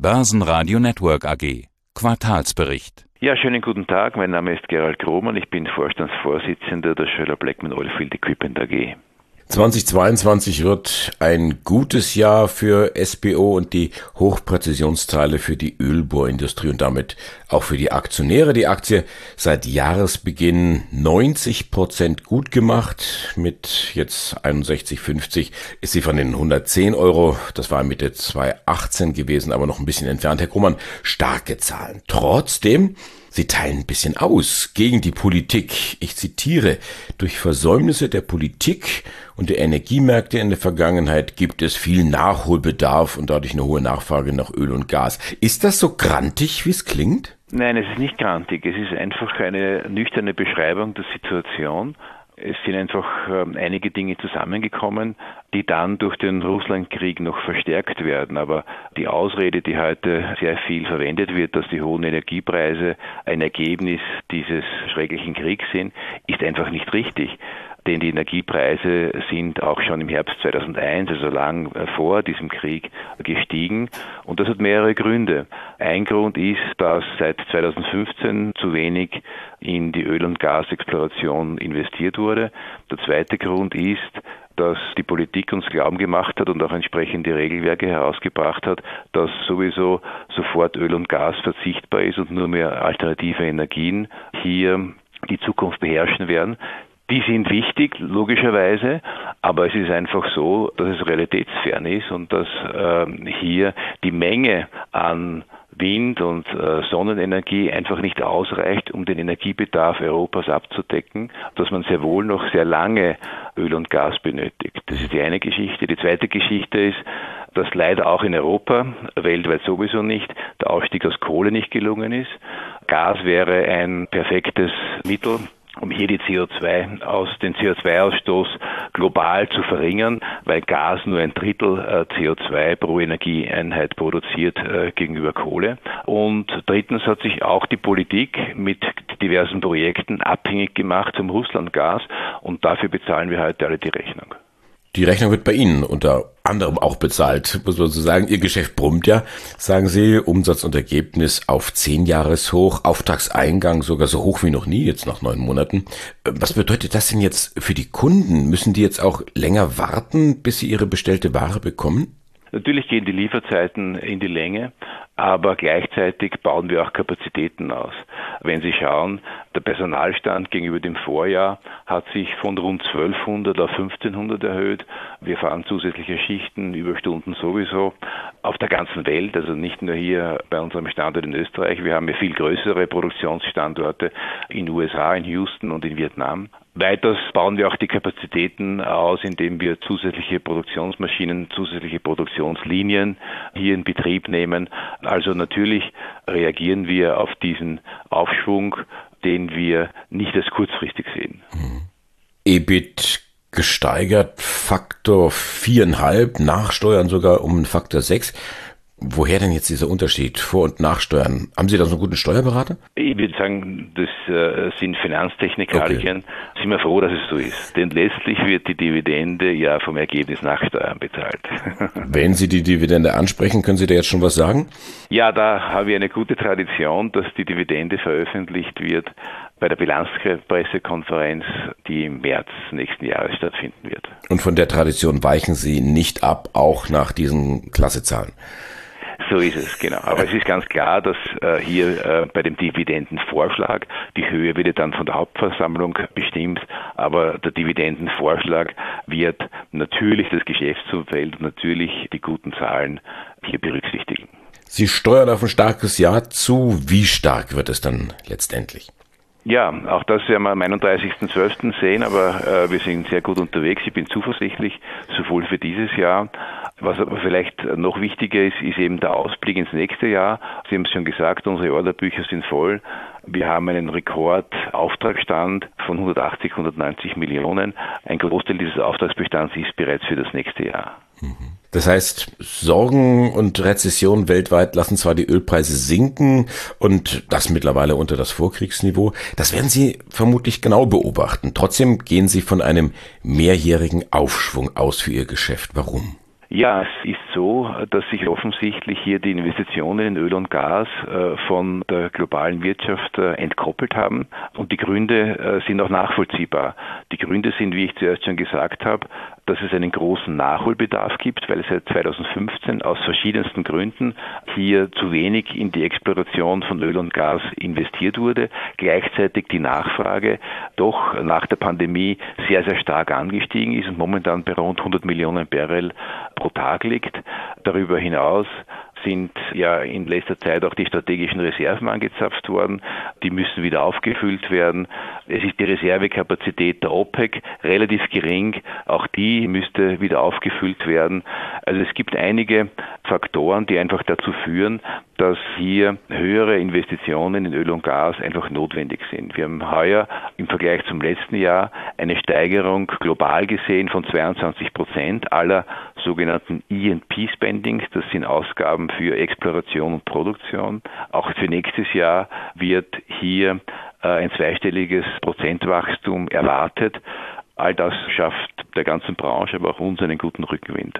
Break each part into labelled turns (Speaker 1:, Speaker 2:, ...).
Speaker 1: Börsenradio Network AG. Quartalsbericht.
Speaker 2: Ja, schönen guten Tag. Mein Name ist Gerald Grohmann. Ich bin Vorstandsvorsitzender der Schoeller-Bleckmann Oilfield Equipment AG.
Speaker 3: 2022 wird ein gutes Jahr für SBO und die Hochpräzisionsteile für die Ölbohrindustrie und damit auch für die Aktionäre. Die Aktie seit Jahresbeginn 90% gut gemacht. Mit jetzt 61,50 ist sie von den 110 Euro, das war Mitte 2018 gewesen, aber noch ein bisschen entfernt. Herr Grohmann, starke Zahlen. Trotzdem, Sie teilen ein bisschen aus gegen die Politik. Ich zitiere: Durch Versäumnisse der Politik und der Energiemärkte in der Vergangenheit gibt es viel Nachholbedarf und dadurch eine hohe Nachfrage nach Öl und Gas. Ist das so grantig, wie es klingt?
Speaker 2: Nein, es ist nicht grantig. Es ist einfach eine nüchterne Beschreibung der Situation. Es sind einfach einige Dinge zusammengekommen, die dann durch den Russlandkrieg noch verstärkt werden. Aber die Ausrede, die heute sehr viel verwendet wird, dass die hohen Energiepreise ein Ergebnis dieses schrecklichen Kriegs sind, ist einfach nicht richtig. Denn die Energiepreise sind auch schon im Herbst 2001, also lang vor diesem Krieg, gestiegen. Und das hat mehrere Gründe. Ein Grund ist, dass seit 2015 zu wenig in die Öl- und Gasexploration investiert wurde. Der zweite Grund ist, dass die Politik uns glauben gemacht hat und auch entsprechende Regelwerke herausgebracht hat, dass sowieso sofort Öl und Gas verzichtbar ist und nur mehr alternative Energien hier die Zukunft beherrschen werden. Die sind wichtig, logischerweise, aber es ist einfach so, dass es realitätsfern ist und dass hier die Menge an Wind- und Sonnenenergie einfach nicht ausreicht, um den Energiebedarf Europas abzudecken, dass man sehr wohl noch sehr lange Öl und Gas benötigt. Das ist die eine Geschichte. Die zweite Geschichte ist, dass leider auch in Europa, weltweit sowieso nicht, der Ausstieg aus Kohle nicht gelungen ist. Gas wäre ein perfektes Mittel, um hier den CO2-Ausstoß global zu verringern, weil Gas nur ein Drittel CO2 pro Energieeinheit produziert gegenüber Kohle. Und drittens hat sich auch die Politik mit diversen Projekten abhängig gemacht zum Russlandgas und dafür bezahlen wir heute alle die Rechnung.
Speaker 3: Die Rechnung wird bei Ihnen unter anderem auch bezahlt, muss man so sagen. Ihr Geschäft brummt ja, sagen Sie, Umsatz und Ergebnis auf 10 Jahreshoch, Auftragseingang sogar so hoch wie noch nie, jetzt nach 9 Monaten. Was bedeutet das denn jetzt für die Kunden? Müssen die jetzt auch länger warten, bis sie ihre bestellte Ware bekommen?
Speaker 2: Natürlich gehen die Lieferzeiten in die Länge, aber gleichzeitig bauen wir auch Kapazitäten aus. Wenn Sie schauen, der Personalstand gegenüber dem Vorjahr hat sich von rund 1200 auf 1500 erhöht. Wir fahren zusätzliche Schichten, Überstunden sowieso auf der ganzen Welt, also nicht nur hier bei unserem Standort in Österreich. Wir haben ja viel größere Produktionsstandorte in den USA, in Houston und in Vietnam. Weiters bauen wir auch die Kapazitäten aus, indem wir zusätzliche Produktionsmaschinen, zusätzliche Produktionslinien hier in Betrieb nehmen. Also natürlich reagieren wir auf diesen Aufschwung, den wir nicht als kurzfristig sehen.
Speaker 3: EBIT gesteigert, Faktor 4,5, Nachsteuern sogar um einen Faktor 6. Woher denn jetzt dieser Unterschied, Vor- und Nachsteuern? Haben Sie da so einen guten Steuerberater?
Speaker 2: Ich würde sagen, das sind Finanztechnikalien. Okay. Sind wir froh, dass es so ist. Denn letztlich wird die Dividende ja vom Ergebnis nach Steuern bezahlt.
Speaker 3: Wenn Sie die Dividende ansprechen, können Sie da jetzt schon was sagen?
Speaker 2: Ja, da haben wir eine gute Tradition, dass die Dividende veröffentlicht wird bei der Bilanzpressekonferenz, die im März nächsten Jahres stattfinden wird.
Speaker 3: Und von der Tradition weichen Sie nicht ab, auch nach diesen Klassezahlen?
Speaker 2: So ist es, genau. Aber es ist ganz klar, dass hier bei dem Dividendenvorschlag, die Höhe wird dann von der Hauptversammlung bestimmt, aber der Dividendenvorschlag wird natürlich das Geschäftsumfeld, natürlich die guten Zahlen hier berücksichtigen.
Speaker 3: Sie steuern auf ein starkes Jahr zu. Wie stark wird es dann letztendlich?
Speaker 2: Ja, auch das werden wir am 31.12. sehen, aber wir sind sehr gut unterwegs. Ich bin zuversichtlich, sowohl für dieses Jahr. Was aber vielleicht noch wichtiger ist, ist eben der Ausblick ins nächste Jahr. Sie haben es schon gesagt, unsere Orderbücher sind voll. Wir haben einen Rekordauftragsstand von 180, 190 Millionen. Ein Großteil dieses Auftragsbestands ist bereits für das nächste Jahr.
Speaker 3: Das heißt, Sorgen und Rezession weltweit lassen zwar die Ölpreise sinken und das mittlerweile unter das Vorkriegsniveau. Das werden Sie vermutlich genau beobachten. Trotzdem gehen Sie von einem mehrjährigen Aufschwung aus für Ihr Geschäft. Warum?
Speaker 2: Ja, es ist so, dass sich offensichtlich hier die Investitionen in Öl und Gas von der globalen Wirtschaft entkoppelt haben. Und die Gründe sind auch nachvollziehbar. Die Gründe sind, wie ich zuerst schon gesagt habe, dass es einen großen Nachholbedarf gibt, weil seit 2015 aus verschiedensten Gründen hier zu wenig in die Exploration von Öl und Gas investiert wurde. Gleichzeitig die Nachfrage doch nach der Pandemie sehr, sehr stark angestiegen ist und momentan bei rund 100 Millionen Barrel pro Tag liegt. Darüber hinaus sind ja in letzter Zeit auch die strategischen Reserven angezapft worden. Die müssen wieder aufgefüllt werden. Es ist die Reservekapazität der OPEC relativ gering. Auch die müsste wieder aufgefüllt werden. Also es gibt einige Faktoren, die einfach dazu führen, dass hier höhere Investitionen in Öl und Gas einfach notwendig sind. Wir haben heuer im Vergleich zum letzten Jahr eine Steigerung global gesehen von 22% aller sogenannten E&P-Spendings. Das sind Ausgaben für Exploration und Produktion. Auch für nächstes Jahr wird hier ein zweistelliges Prozentwachstum erwartet. All das schafft der ganzen Branche, aber auch uns einen guten Rückenwind.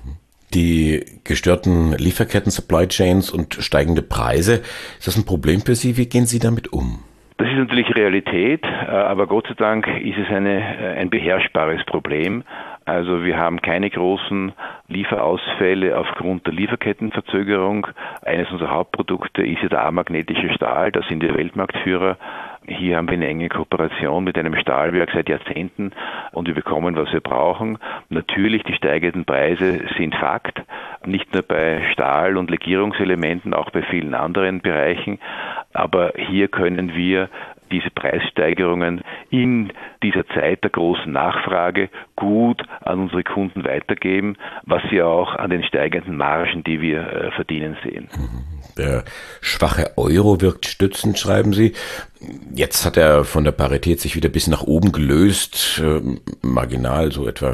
Speaker 3: Die gestörten Lieferketten, Supply Chains und steigende Preise, ist das ein Problem für Sie? Wie gehen Sie damit um?
Speaker 2: Das ist natürlich Realität, aber Gott sei Dank ist es ein beherrschbares Problem. Also wir haben keine großen Lieferausfälle aufgrund der Lieferkettenverzögerung. Eines unserer Hauptprodukte ist ja der amagnetische Stahl, da sind wir Weltmarktführer. Hier haben wir eine enge Kooperation mit einem Stahlwerk seit Jahrzehnten und wir bekommen, was wir brauchen. Natürlich, die steigenden Preise sind Fakt, nicht nur bei Stahl- und Legierungselementen, auch bei vielen anderen Bereichen. Aber hier können wir diese Preissteigerungen in dieser Zeit der großen Nachfrage gut an unsere Kunden weitergeben, was sie auch an den steigenden Margen, die wir verdienen, sehen.
Speaker 3: Der schwache Euro wirkt stützend, schreiben Sie. Jetzt hat er von der Parität sich wieder ein bisschen nach oben gelöst, marginal so etwa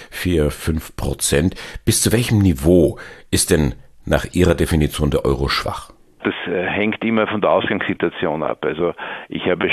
Speaker 3: 4-5%. Bis zu welchem Niveau ist denn nach Ihrer Definition der Euro schwach?
Speaker 2: Das hängt immer von der Ausgangssituation ab. Also ich bin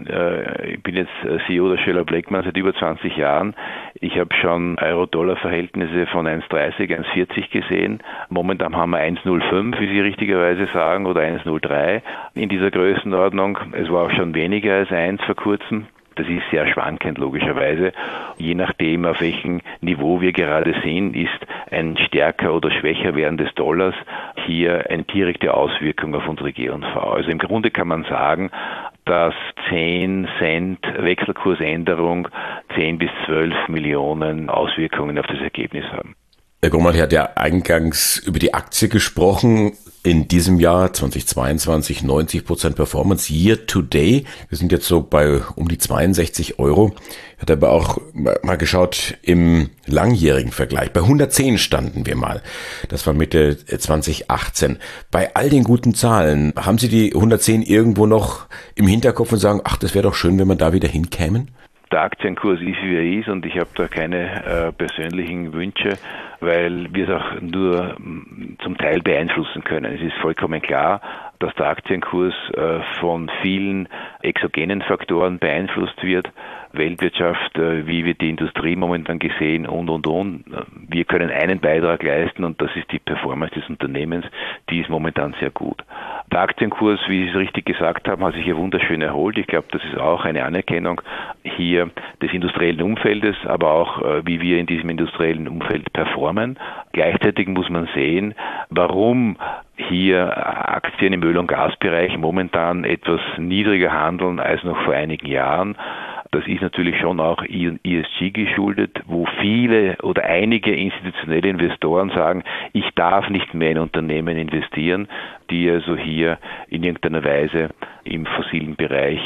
Speaker 2: jetzt CEO der Schoeller-Bleckmann seit über 20 Jahren. Ich habe schon Euro-Dollar-Verhältnisse von 1,30, 1,40 gesehen. Momentan haben wir 1,05, wie Sie richtigerweise sagen, oder 1,03 in dieser Größenordnung. Es war auch schon weniger als 1 vor kurzem. Das ist sehr schwankend logischerweise. Je nachdem, auf welchem Niveau wir gerade sind, ist ein stärker oder schwächer werden des Dollars hier eine direkte Auswirkung auf unsere G&V. Also im Grunde kann man sagen, dass 10 Cent Wechselkursänderung 10 bis 12 Millionen Auswirkungen auf das Ergebnis haben.
Speaker 3: Herr Grummerl hat ja eingangs über die Aktie gesprochen. In diesem Jahr 2022 90% Performance year to day. Wir sind jetzt so bei um die 62 €. Hat aber auch mal geschaut im langjährigen Vergleich. Bei 110 standen wir mal. Das war Mitte 2018. Bei all den guten Zahlen, haben Sie die 110 irgendwo noch im Hinterkopf und sagen, ach, das wäre doch schön, wenn wir da wieder hinkämen?
Speaker 2: Der Aktienkurs ist, wie er ist, und ich habe da keine persönlichen Wünsche, weil wir es auch nur zum Teil beeinflussen können. Es ist vollkommen klar, dass der Aktienkurs von vielen exogenen Faktoren beeinflusst wird. Weltwirtschaft, wie wird die Industrie momentan gesehen und. Wir können einen Beitrag leisten und das ist die Performance des Unternehmens, die ist momentan sehr gut. Der Aktienkurs, wie Sie es richtig gesagt haben, hat sich ja wunderschön erholt. Ich glaube, das ist auch eine Anerkennung hier des industriellen Umfeldes, aber auch wie wir in diesem industriellen Umfeld performen. Gleichzeitig muss man sehen, warum hier Aktien im Öl- und Gasbereich momentan etwas niedriger handeln als noch vor einigen Jahren. Das ist natürlich schon auch ESG geschuldet, wo viele oder einige institutionelle Investoren sagen, ich darf nicht mehr in Unternehmen investieren, die also hier in irgendeiner Weise im fossilen Bereich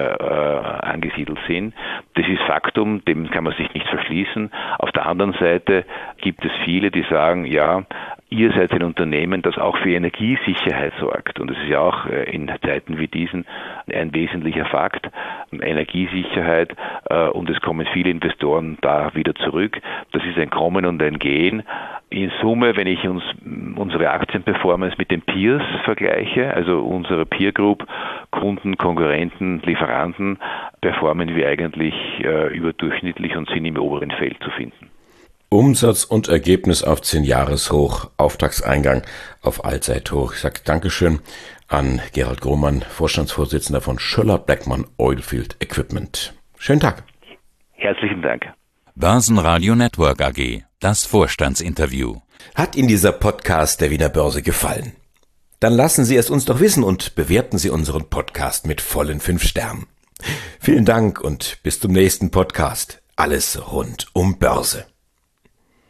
Speaker 2: angesiedelt sind. Das ist Faktum, dem kann man sich nicht verschließen. Auf der anderen Seite gibt es viele, die sagen, ja, ihr seid ein Unternehmen, das auch für Energiesicherheit sorgt. Und das ist ja auch in Zeiten wie diesen ein wesentlicher Fakt. Energiesicherheit, und es kommen viele Investoren da wieder zurück. Das ist ein Kommen und ein Gehen. In Summe, wenn ich unsere Aktienperformance mit den Peers vergleiche, also unsere Peer Group, Kunden, Konkurrenten, Lieferanten, performen wir eigentlich überdurchschnittlich und sind im oberen Feld zu finden.
Speaker 3: Umsatz und Ergebnis auf 10-Jahres-Hoch, Auftragseingang auf Allzeithoch. Ich sage Dankeschön an Gerald Grohmann, Vorstandsvorsitzender von Schoeller-Bleckmann Oilfield Equipment. Schönen Tag.
Speaker 2: Herzlichen Dank.
Speaker 1: Börsenradio Network AG, das Vorstandsinterview.
Speaker 3: Hat Ihnen dieser Podcast der Wiener Börse gefallen? Dann lassen Sie es uns doch wissen und bewerten Sie unseren Podcast mit vollen 5 Sternen. Vielen Dank und bis zum nächsten Podcast. Alles rund um Börse.